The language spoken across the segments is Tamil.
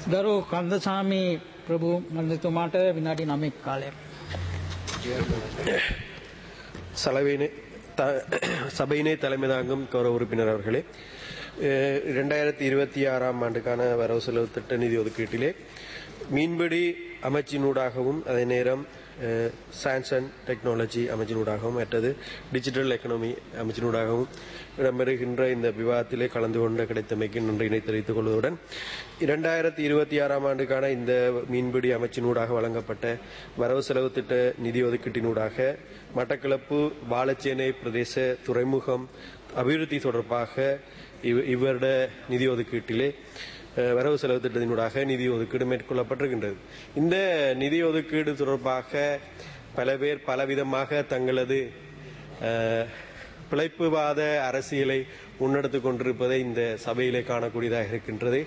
ගරු කන්දසාමි ප්‍රභු මන්ත්‍රතුමාට විනාඩි 9ක් කාලයක්. சபையினை தலைமை தாங்கும் கௌரவ உறுப்பினர் அவர்களே, 2026ஆம் ஆண்டுக்கான வரவு செலவு திட்ட நிதி ஒதுக்கீட்டிலே மீன்பிடி அமைச்சினூடாகவும் அதே நேரம் சயின்ஸ் அண்ட் டெக்னாலஜி அமைச்சினூடாகவும் மற்றது டிஜிட்டல் எக்கனாமி அமைச்சினூடாகவும் இடம்பெறுகின்ற இந்த விவாதத்திலே கலந்து கொண்ட கிடைத்தமைக்கு நன்றியினை தெரிவித்துக் கொள்வதுடன் 2026ஆம் ஆண்டுக்கான இந்த மீன்பிடி அமைச்சினூடாக வழங்கப்பட்ட வரவு செலவு திட்ட நிதி ஒதுக்கீட்டினூடாக மட்டக்களப்பு வாழைச்சேனை பிரதேச துறைமுகம் அபிவிருத்தி தொடர்பாக இவருட நிதி ஒதுக்கீட்டிலே வரவு செலவு திட்டத்தினூடாக நிதி ஒதுக்கீடு மேற்கொள்ளப்பட்டிருக்கின்றது. இந்த நிதி ஒதுக்கீடு தொடர்பாக பல பேர் பலவிதமாக தங்களது பிழைப்புவாத அரசியலை முன்னெடுத்துக் கொண்டிருப்பதை இந்த சபையிலே காணக்கூடியதாக இருக்கின்றது.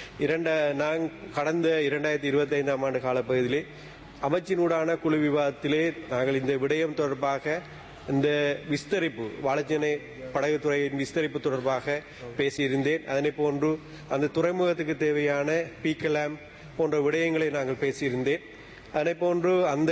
கடந்த 2025ஆம் ஆண்டு காலப்பகுதியிலே அமைச்சினூடான குழு விவாதத்திலே நாங்கள் இந்த விடயம் தொடர்பாக இந்த விஸ்தரிப்பு வாழைச்சேனை படகுத்துறையின் விஸ்தரிப்பு தொடர்பாக பேசியிருந்தேன். அதனை போன்று அந்த துறைமுகத்துக்கு தேவையான பீக்கலாம் போன்ற விடயங்களை நாங்கள் பேசியிருந்தேன். அதனை போன்று அந்த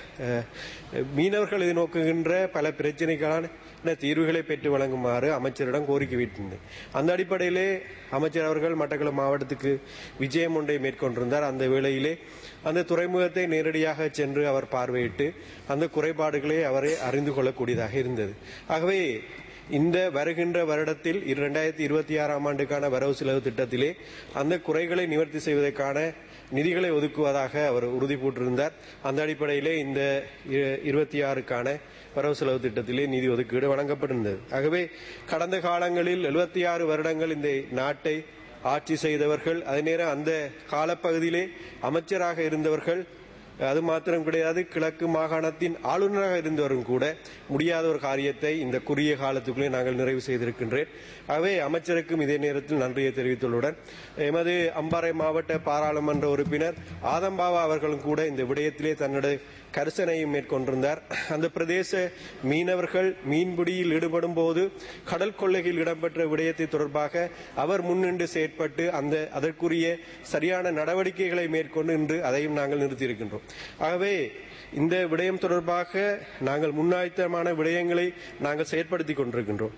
மீனவர்கள் எதிர்நோக்குகின்ற பல பிரச்சனைகளான தீர்வுகளை பெற்று வழங்குமாறு அமைச்சரிடம் கோரிக்கை வைத்திருந்தேன். அந்த அடிப்படையிலே அமைச்சர் அவர்கள் மட்டக்களப்பு மாவட்டத்துக்கு விஜயம் ஒன்றை மேற்கொண்டிருந்தார். அந்த வேளையிலே அந்த துறைமுகத்தை நேரடியாக சென்று அவர் பார்வையிட்டு அந்த குறைபாடுகளை அவரை அறிந்து கொள்ளக்கூடியதாக இருந்தது. ஆகவே இந்த வருகின்ற வருடத்தில் 2026ஆம் ஆண்டுக்கான வரவு செலவு திட்டத்திலே அந்த குறைகளை நிவர்த்தி செய்வதற்கான நிதிகளை ஒதுக்குவதாக அவர் உறுதி பூட்டிருந்தார். அந்த அடிப்படையிலே இந்த 26க்கான வரவு செலவு திட்டத்திலே நிதி ஒதுக்கீடு வழங்கப்பட்டிருந்தது. ஆகவே கடந்த காலங்களில் 76 வருடங்கள் இந்த நாட்டை ஆட்சி செய்தவர்கள், அதே நேரம் அந்த காலப்பகுதியிலே அமைச்சராக இருந்தவர்கள், அது மாத்திரம் கிடையாது, கிழக்கு மாகாணத்தின் ஆளுநராக இருந்தவரும் கூட முடியாத ஒரு காரியத்தை இந்த குறுகிய காலத்துக்குள்ளே நாங்கள் நிறைவு செய்திருக்கின்றேன். ஆகவே அமைச்சருக்கும் இதே நேரத்தில் நன்றியை தெரிவித்துள்ளதுடன் எமது அம்பாறை மாவட்ட பாராளுமன்ற உறுப்பினர் ஆதம்பாவா அவர்களும் கூட இந்த விடயத்திலே தன்னுடைய கரிசனையும் மேற்கொண்டிருந்தார். அந்த பிரதேச மீனவர்கள் மீன்பிடியில் ஈடுபடும் போது கடல் கொள்ளையில் இடம்பெற்ற விடயத்தை தொடர்பாக அவர் முன்னின்று செயற்பட்டு அதற்குரிய சரியான நடவடிக்கைகளை மேற்கொண்டு இன்று அதையும் நாங்கள் நிறுத்தியிருக்கின்றோம். ஆகவே இந்த விடயம் தொடர்பாக நாங்கள் முன்னாயத்தமான விடயங்களை நாங்கள் செயற்படுத்திக் கொண்டிருக்கின்றோம்.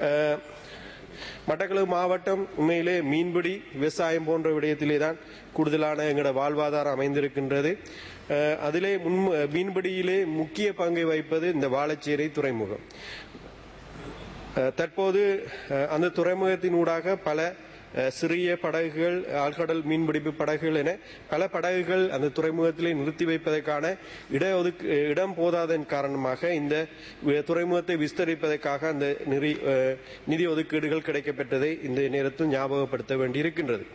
மட்டக்களப்பு மாவட்டம் உண்மையிலே மீன்பிடி விவசாயம் போன்ற விடயத்திலே தான் கூடுதலான எங்களோட வாழ்வாதாரம் அமைந்திருக்கின்றது. அதிலே மீன்பிடியிலே முக்கிய பங்கை வகிப்பது இந்த வாழைச்சேனை துறைமுகம். தற்போது அந்த துறைமுகத்தின் ஊடாக பல சிறிய படகுகள், ஆழ்கடல் மீன்பிடிப்பு படகுகள் என பல படகுகள் அந்த துறைமுகத்திலே நிறுத்தி வைப்பதற்கான இடம் போதாதன் காரணமாக இந்த துறைமுகத்தை விஸ்தரிப்பதற்காக அந்த நிதி ஒதுக்கீடுகள் கிடைக்கப்பட்டதை இந்த நேரத்தில் ஞாபகப்படுத்த வேண்டியிருக்கின்றது.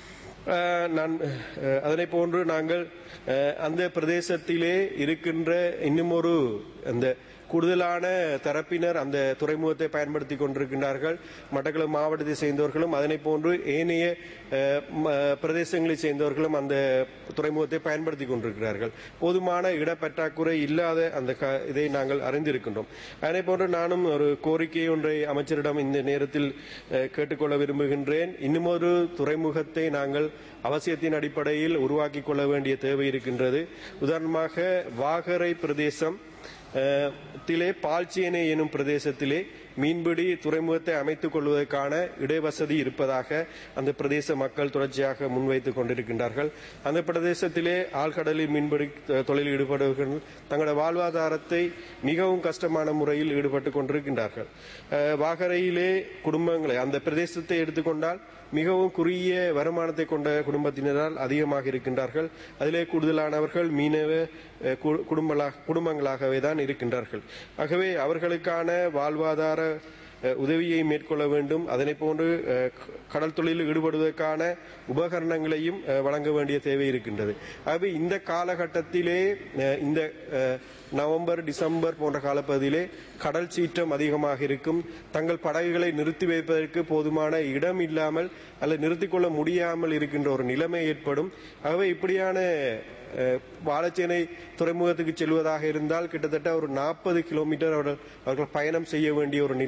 அதனை போன்று நாங்கள் அந்த பிரதேசத்திலே இருக்கின்ற இன்னும் ஒரு அந்த கூடுதலான தரப்பினர் அந்த துறைமுகத்தை பயன்படுத்திக் கொண்டிருக்கின்றார்கள். மட்டக்களப்பு மாவட்டத்தை சேர்ந்தவர்களும் அதனை போன்று ஏனைய பிரதேசங்களை சேர்ந்தவர்களும் அந்த துறைமுகத்தை பயன்படுத்திக் கொண்டிருக்கிறார்கள். போதுமான இடப்பற்றாக்குறை இல்லாத அந்த இதை நாங்கள் அறிந்திருக்கின்றோம். அதனை போன்று நானும் ஒரு கோரிக்கை ஒன்றை அமைச்சரிடம் இந்த நேரத்தில் கேட்டுக்கொள்ள விரும்புகின்றேன். இன்னும் ஒரு துறைமுகத்தை நாங்கள் அவசியத்தின் அடிப்படையில் உருவாக்கிக் கொள்ள வேண்டிய தேவை இருக்கின்றது. உதாரணமாக வாகரை பிரதேசம் பால்ச்சேனை எனும் பிரதேசத்திலே மீன்பிடி துறைமுகத்தை அமைத்துக் கொள்வதற்கான இடவசதி இருப்பதாக அந்த பிரதேச மக்கள் தொடர்ச்சியாக முன்வைத்துக் கொண்டிருக்கின்றார்கள். அந்த பிரதேசத்திலே ஆழ்கடலில் மீன்பிடி தொழிலில் ஈடுபடுவர்கள் தங்களது வாழ்வாதாரத்தை மிகவும் கஷ்டமான முறையில் ஈடுபட்டுக் கொண்டிருக்கின்றார்கள். வாகரையிலே குடும்பங்களை அந்த பிரதேசத்தை எடுத்துக்கொண்டால் மிகவும் குறுகிய வருமானத்தை கொண்ட குடும்பத்தினரால் அதிகமாக இருக்கின்றார்கள். அதிலே கூடுதலானவர்கள் மீனவ குடும்பங்களாகவே தான் இருக்கின்றார்கள். ஆகவே அவர்களுக்கான வாழ்வாதார உதவியை மேற்கொள்ள வேண்டும். அதனை போன்று கடல் தொழிலில் ஈடுபடுவதற்கான உபகரணங்களையும் வழங்க வேண்டிய தேவை இருக்கின்றது. ஆகவே இந்த காலகட்டத்திலே இந்த நவம்பர் டிசம்பர் போன்ற காலப்பகுதியிலே கடல் சீற்றம் அதிகமாக இருக்கும். தங்கள் படகுகளை நிறுத்தி வைப்பதற்கு போதுமான இடம் இல்லாமல் அல்லது நிறுத்திக் கொள்ள முடியாமல் இருக்கின்ற ஒரு நிலைமை ஏற்படும். ஆகவே இப்படியான வாழைச்சேனை துறைமுகத்துக்கு செல்வதாக இருந்தால் கிட்டத்தட்ட ஒரு 40 கிலோமீட்டர் அவர்கள் பயணம் செய்ய வேண்டிய ஒரு நிலைமை ஏற்படும்.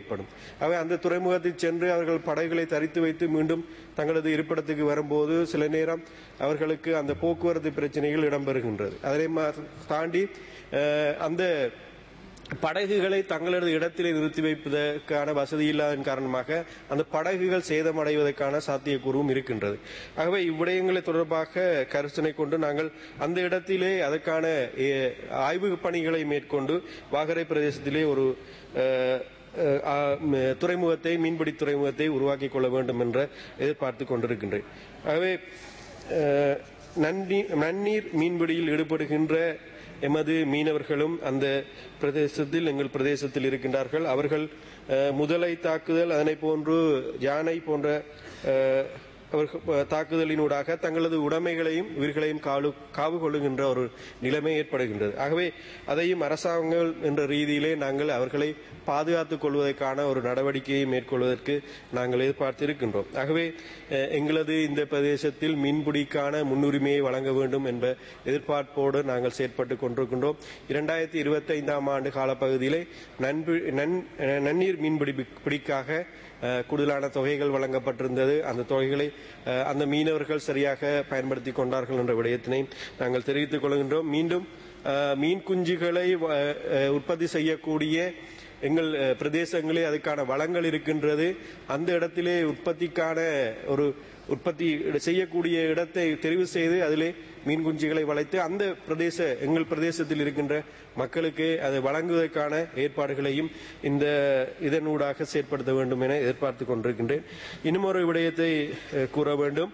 ஏற்படும். அவை அந்த துறைமுகத்தில் சென்று அவர்கள் படகுகளை தரித்து வைத்து மீண்டும் தங்களது இருப்பிடத்துக்கு வரும்போது சில நேரம் அவர்களுக்கு அந்த போக்குவரத்து பிரச்சனைகள் இடம்பெறுகின்றது. அதை தாண்டி அந்த படகுகளை தங்களது இடத்திலே நிறுத்தி வைப்பதற்கான வசதி இல்லாதன் காரணமாக அந்த படகுகள் சேதமடைவதற்கான சாத்தியக்கூறும் இருக்கின்றது. ஆகவே இவ்விடயங்களை தொடர்பாக கருத்தனை கொண்டு நாங்கள் அந்த இடத்திலே அதற்கான ஆய்வு பணிகளை மேற்கொண்டு வாகரை பிரதேசத்திலே ஒரு துறைமுகத்தை மீன்பிடி துறைமுகத்தை உருவாக்கிக் கொள்ள வேண்டும் என்ற எதிர்பார்த்துக் கொண்டிருக்கின்றேன். ஆகவே நன்னீர் மீன்பிடியில் ஈடுபடுகின்ற எமது மீனவர்களும் அந்த பிரதேசத்தில் எங்கள் பிரதேசத்தில் இருக்கின்றார்கள். அவர்கள் முதலை தாக்குதல் அதனை போன்று யானை போன்ற தாக்குதலினூடாக தங்களது உடைமைகளையும் உயிர்களையும் காவு கொள்ளுகின்ற ஒரு நிலைமை ஏற்படுகின்றது. ஆகவே அதையும் அரசாங்கம் என்ற ரீதியிலே நாங்கள் அவர்களை பாதுகாத்துக் கொள்வதற்கான ஒரு நடவடிக்கையை மேற்கொள்வதற்கு நாங்கள் எதிர்பார்த்திருக்கின்றோம். ஆகவே எங்களது இந்த பிரதேசத்தில் மீன்பிடிக்கான முன்னுரிமையை வழங்க வேண்டும் என்ற எதிர்பார்ப்போடு நாங்கள் செயற்பட்டுக் கொண்டிருக்கின்றோம். 2025 ஆண்டு காலப்பகுதியிலே நன்னீர் மீன்பிடிக்காக கூடுதலான தொகைகள் வழங்கப்பட்டிருந்தது. அந்த தொகைகளை அந்த மீனவர்கள் சரியாக பயன்படுத்திக் கொண்டார்கள் என்ற விடயத்தினை நாங்கள் தெரிவித்துக் கொள்கின்றோம். மீண்டும் மீன் குஞ்சுகளை உற்பத்தி செய்யக்கூடிய எங்கள் பிரதேசங்களே அதுக்கான வளங்கள் இருக்கின்றது. அந்த இடத்திலே உற்பத்தி செய்யக்கூடிய இடத்தை தெரிவு செய்து அதிலே மீன் குஞ்சுகளை வளைத்து அந்த எங்கள் பிரதேசத்தில் இருக்கின்ற மக்களுக்கு அதை வழங்குவதற்கான ஏற்பாடுகளையும் இதனூடாக செயற்படுத்த வேண்டும் என எதிர்பார்த்துக் கொண்டிருக்கின்றேன். இன்னும் ஒரு விடயத்தை கூற வேண்டும்.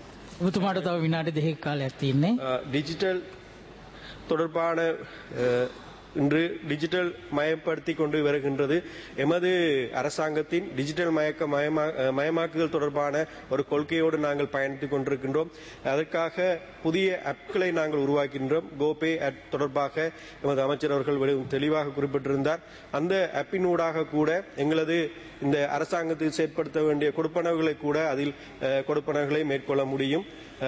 டிஜிட்டல் தொடர்பான இன்று டிஜிட்டல் மயப்படுத்திக் கொண்டு வருகின்றது. எமது அரசாங்கத்தின் டிஜிட்டல் மயமாக்குதல் தொடர்பான ஒரு கொள்கையோடு நாங்கள் பயணித்துக் கொண்டிருக்கின்றோம். அதற்காக புதிய ஆப்களை நாங்கள் உருவாக்கின்றோம். கோபே ஆப் தொடர்பாக எமது அமைச்சர் அவர்கள் தெளிவாக குறிப்பிட்டிருந்தார். அந்த ஆப்பினூடாக கூட எங்களது இந்த அரசாங்கத்தில் செயற்படுத்த வேண்டிய கொடுப்பனவுகளை கூட அதில் கொடுப்பனவுகளை மேற்கொள்ள முடியும்.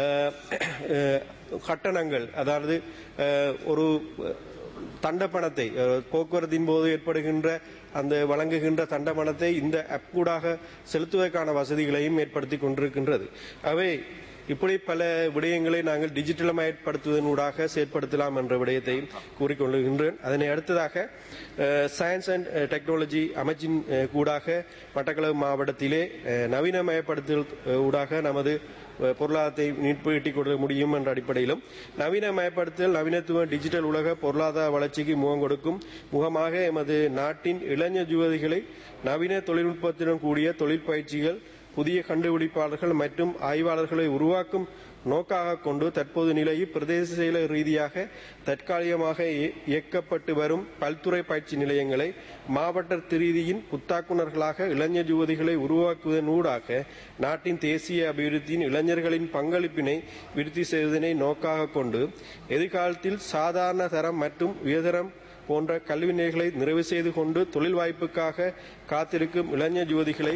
கட்டணங்கள், அதாவது ஒரு தண்டப்பணத்தை போக்குவரத்தின் போது ஏற்படுகின்ற அந்த வழங்குகின்ற தண்டப்பணத்தை இந்த ஆப் கூடாக செலுத்துவதற்கான வசதிகளையும் ஏற்படுத்திக் கொண்டிருக்கின்றது. அவை இப்படி பல விடயங்களை நாங்கள் டிஜிட்டலமயப்படுத்துவதனூடாக செயற்படுத்தலாம் என்ற விடயத்தையும் கூறிக்கொள்கின்றேன். அதனை அடுத்ததாக சயின்ஸ் அண்ட் டெக்னாலஜி அமைச்சின் கூடாக மட்டக்களப்பு மாவட்டத்திலே நவீனமயப்படுத்தல் ஊடாக நமது பொருளாதாரத்தை நீட்டிக் கொள்ள முடியும் என்ற அடிப்படையிலும் நவீனமயப்படுத்தல் நவீனத்துவ டிஜிட்டல் உலக பொருளாதார வளர்ச்சிக்கு முகம் கொடுக்கும் முகமாக எமது நாட்டின் இளைஞர் யுவதிகளை நவீன தொழில்நுட்பத்துடன் கூடிய தொழில் பயிற்சிகள், புதிய கண்டுபிடிப்பாளர்கள் மற்றும் ஆய்வாளர்களை உருவாக்கும் நோக்காக கொண்டு தற்போது நிலையில் பிரதேச செயலர் ரீதியாக தற்காலிகமாக இயக்கப்பட்டு வரும் பல்துறை பயிற்சி நிலையங்களை மாவட்ட ரீதியின் புத்தாக்குனர்களாக இளைஞர் யுவதிகளை உருவாக்குவதனூடாக நாட்டின் தேசிய அபிவிருத்தியின் இளைஞர்களின் பங்களிப்பினை விருத்தி செய்வதனை நோக்காக கொண்டு எதிர்காலத்தில் சாதாரண தரம் மற்றும் உயர்தரம் போன்ற கல்வி நிலைகளை நிறைவு செய்து கொண்டு தொழில் வாய்ப்புக்காக காத்திருக்கும் இளைஞர் யுவதிகளை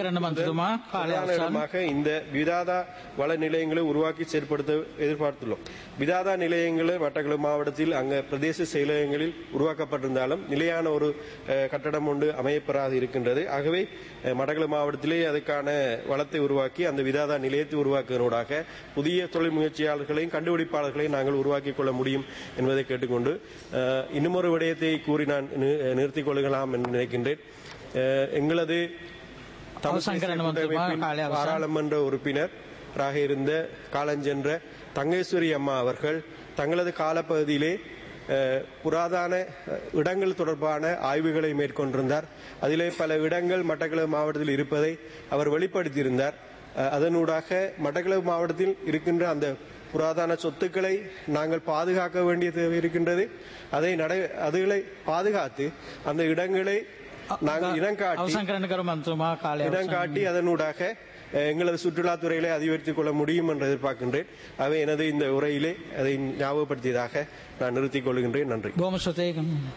இந்த விதாதா வள நிலையங்களை உருவாக்கி செயற்படுத்த எதிர்பார்த்துள்ளோம். விதாதா நிலையங்களை மட்டக்களப்பு மாவட்டத்தில் அங்க பிரதேச செயலகங்களில் உருவாக்கப்பட்டிருந்தாலும் நிலையான ஒரு கட்டடம் ஒன்று அமையப்பெறாது இருக்கின்றது. ஆகவே மட்டக்களப்பு மாவட்டத்திலே அதுக்கான வளத்தை உருவாக்கி அந்த விதாதா நிலையத்தை உருவாக்குவதனூடாக புதிய தொழில் முயற்சியாளர்களையும் கண்டுபிடிப்பாளர்களையும் நாங்கள் உருவாக்கிக் கொள்ள முடியும் என்பதை கேட்டுக்கொண்டு இன்னும் ஒரு விடயத்தை கூறி நான் நிறுத்திக் கொள்ளலாம் என்று நினைக்கின்றேன். எங்களது பாராளுமன்ற உறுப்பினராக இருந்த காலஞ்சென்ற தங்கேஸ்வரி அம்மா அவர்கள் தங்களது காலப்பகுதியிலே புராதன இடங்கள் தொடர்பான ஆய்வுகளை மேற்கொண்டிருந்தார். அதிலே பல இடங்கள் மட்டக்களப்பு மாவட்டத்தில் இருப்பதை அவர் வெளிப்படுத்தியிருந்தார். அதனூடாக மட்டக்களப்பு மாவட்டத்தில் இருக்கின்ற அந்த புராதன சொத்துக்களை நாங்கள் பாதுகாக்க வேண்டிய தேவை இருக்கின்றது. அதுகளை பாதுகாத்து அந்த இடங்களை நாங்கள் இடங்காட்டி அதனூடாக எங்களது சுற்றுலாத்துறைகளை அதிகரித்துக் கொள்ள முடியும் என்று எதிர்பார்க்கின்றேன். அவை எனது இந்த உரையிலே அதை ஞாபகப்படுத்தியதாக நான் நிறுத்திக் கொள்கின்றேன். நன்றி.